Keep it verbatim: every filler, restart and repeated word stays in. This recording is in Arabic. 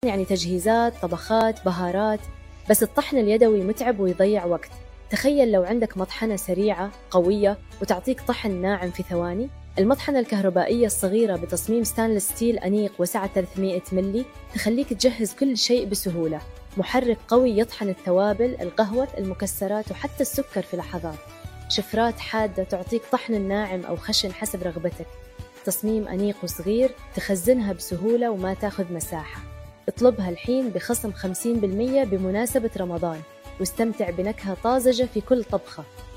يعني تجهيزات، طبخات، بهارات، بس الطحن اليدوي متعب ويضيع وقت. تخيل لو عندك مطحنة سريعة قوية وتعطيك طحن ناعم في ثواني. المطحنة الكهربائية الصغيرة بتصميم ستانلس ستيل أنيق وسعة ثلاثمئة ملي تخليك تجهز كل شيء بسهولة. محرك قوي يطحن التوابل، القهوة، المكسرات وحتى السكر في لحظات. شفرات حادة تعطيك طحن ناعم أو خشن حسب رغبتك. تصميم أنيق وصغير تخزنها بسهولة وما تاخذ مساحة. اطلبها الحين بخصم خمسين بالمئة بمناسبة رمضان، واستمتع بنكهة طازجة في كل طبخة.